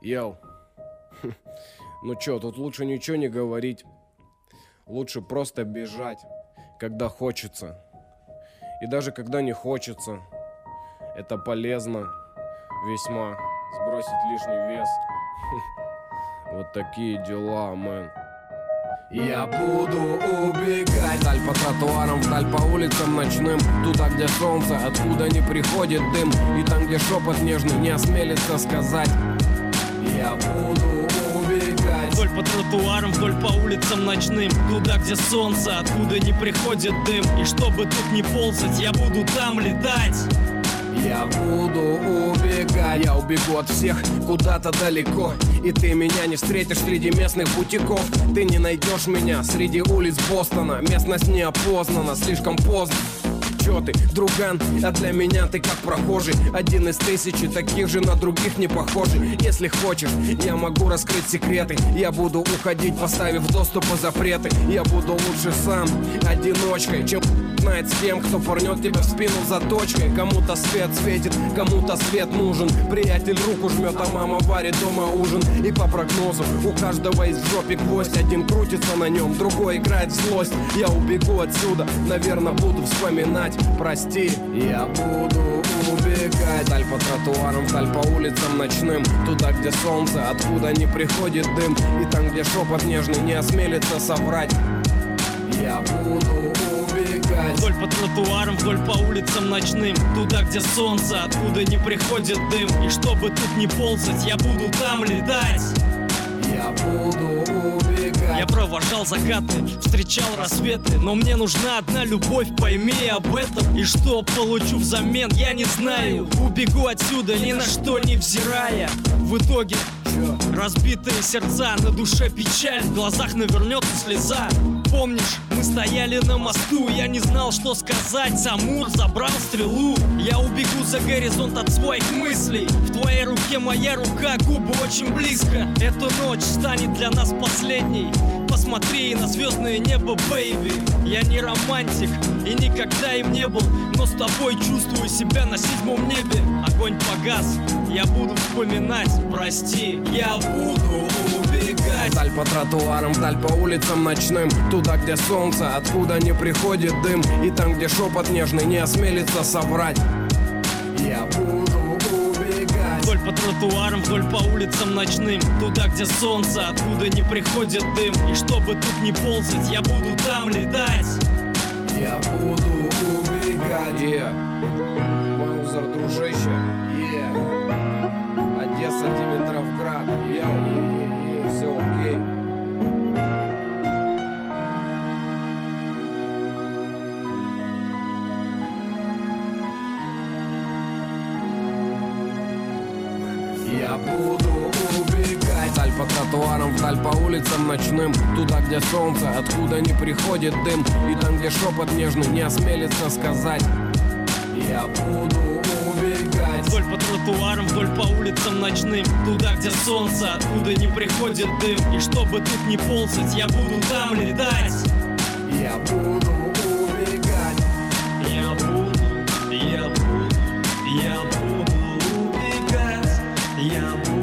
Йоу. Ну чё, тут лучше ничего не говорить. Лучше просто бежать, когда хочется. И даже когда не хочется. Это полезно весьма. Сбросить лишний вес. Вот такие дела, мэн. Я буду убегать вдаль по тротуарам, вдаль по улицам ночным, туда, где солнце, откуда не приходит дым, и там, где шепот нежный не осмелится сказать. Я буду убегать вдоль по тротуарам, вдоль по улицам ночным, туда, где солнце, откуда не приходит дым, и чтобы тут не ползать, я буду там летать. Я буду убегать. Я убегу от всех куда-то далеко, и ты меня не встретишь среди местных бутиков. Ты не найдешь меня среди улиц Бостона. Местность не опознана, слишком поздно. Чё ты, друган, а для меня ты как прохожий. Один из тысячи, таких же на других не похожий. Если хочешь, я могу раскрыть секреты. Я буду уходить, поставив доступа запреты. Я буду лучше сам, одиночкой, чем знает с кем, кто порнет тебя в спину заточкой. Кому-то свет светит, кому-то свет нужен. Приятель руку жмет, а мама варит дома ужин. И по прогнозу у каждого из в жопе гвоздь. Один крутится на нем, другой играет в злость. Я убегу отсюда, наверное, буду вспоминать. Прости, я буду убегать вдаль по тротуарам, вдаль по улицам ночным, туда, где солнце, откуда не приходит дым, и там, где шепот нежный не осмелится соврать. Я буду убегать вдоль по тротуарам, вдоль по улицам ночным, туда, где солнце, откуда не приходит дым, и чтобы тут не ползать, я буду там летать. Я буду убегать. Я провожал закаты, встречал рассветы, но мне нужна одна любовь, пойми об этом. И что получу взамен, я не знаю. Убегу отсюда, ни на что не взирая. В итоге разбитые сердца, на душе печаль, в глазах навернется слеза. Помнишь, мы стояли на мосту, я не знал, что сказать. Амур забрал стрелу. Я убегу за горизонт от своих мыслей. В твоей руке моя рука, губы очень близко. Эта ночь станет для нас последней. Посмотри на звездное небо, бэйби. Я не романтик и никогда им не был, но с тобой чувствую себя на седьмом небе. Огонь погас, я буду вспоминать. Прости, я буду убегать вдаль по тротуарам, вдаль по улицам ночным, туда, где солнце, откуда не приходит дым, и там, где шепот нежный не осмелится соврать. Я буду убегать вдоль по тротуарам, вдоль по улицам ночным, туда, где солнце, откуда не приходит дым, и чтобы тут не ползать, я буду там летать. Я буду убегать. Маузер, дружище. Одесса, Димитровград. Все окей. Я буду убегать вдаль по тротуарам, вдаль по улицам ночным, туда, где солнце, откуда не приходит дым, и там, где шепот нежный не осмелится сказать. Я буду убегать вдоль по тротуарам, вдоль по улицам ночным, туда, где солнце, откуда не приходит дым, и чтобы тут не ползать, я буду там летать. Я буду убегать. Я буду убегать. Я буду